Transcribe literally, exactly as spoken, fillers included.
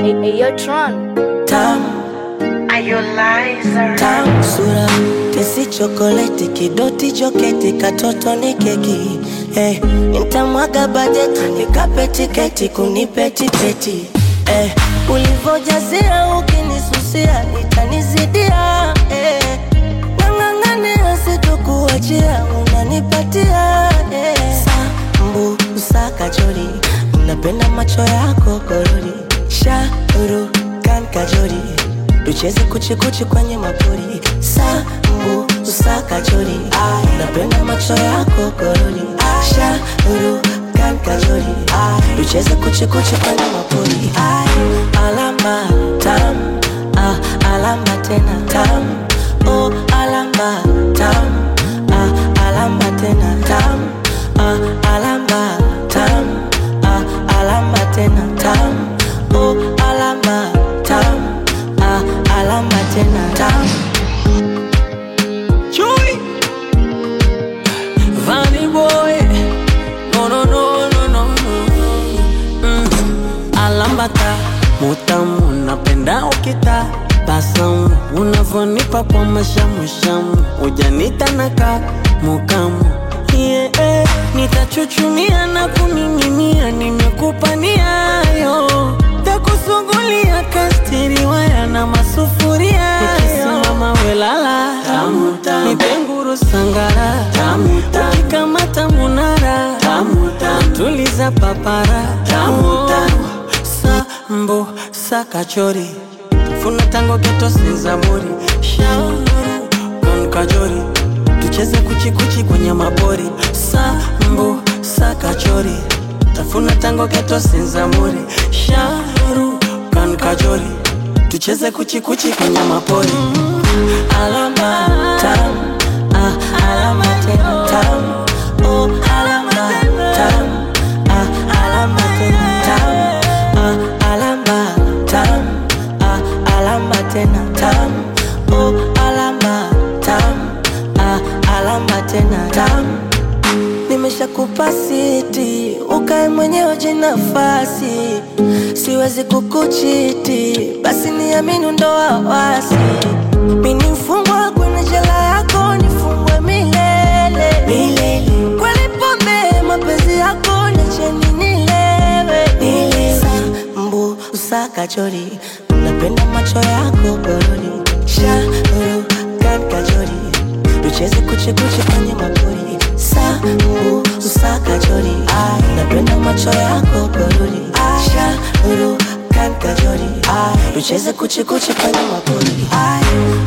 Ayo Tron. Tam, Are you liar? tam, sura kesi chokoleti, kidoti joketi, katoto ni keki. Eh, nitamwaga bajeti, nikape tiketi, kunipe tipeti. Eh, ulivojazia ukinisusia, itanizidia. Eh, nang'ang'ania sitokuachia, unanipatia. Eh, sambu, usaka chori, unapenda macho yako korori. Shauru, kan kajori, tucheze kuchi kuchi kwenye mapori. Sambu, usaka chori, napenda macho yako korori. Shauru, kan kajori, tucheze kuchi kuchi kwenye mapori. Alama tam, ah, alama tena tam. Oh, alama tam, ah, alama tena tam. Ah, alama tam, ah, alama tena tam. Oh, alama tam, ah, alama tena tam. Chewy, Vanny boy, no no no no no no. Mm. Alambata, mutamu, napenda ukita basamu, unavonipa kwa mashamushamu, ujanita naka mukamu. Yeah, eh, nitachuchumia na kuning'inia, nimekupa niayo takusugulia kastiri waya na masufuria. Nikisimama welala tamu tamu, nipenguru sangara tamu tamu, ukikamata munara tamu tamu, tuliza papara tamu tamu. Sambo sakachori, funa tango geto sinzamuri. Shauru kan kajori, tucheze kuchi kuchi kwenye mapori. Sambo sakachori, tafuna tango geto sinzamuri. Shauru kan kajori, tucheze kuchi kuchi kwenye mapori. Alama tam, ah, alama tena tam. Oh, alama tam, ah, alama tena tam. Ah, alama tam, ah, alama tena tam. Oh, alama tam, ah, alama tena tam. Nimeshakupa siti, ukae mwenyewe jinafasi. Siwezi kukuchiti, basi niamini ndo wawasi. Mimi mfungwa kwenye jela yako, nifungwe milele milele. Kweli pombe mapenzi yako, niacheni nilewe nilewe. Sambu, usaka chori, unapenda macho yako korori. Shauru, kan kajori, tucheze kuchi kuchi kwenye mapori. Sambu, usaka chori, napenda macho yako korori. Shauru, kan kajori, tucheze kuchi kuchi kwenye mapori.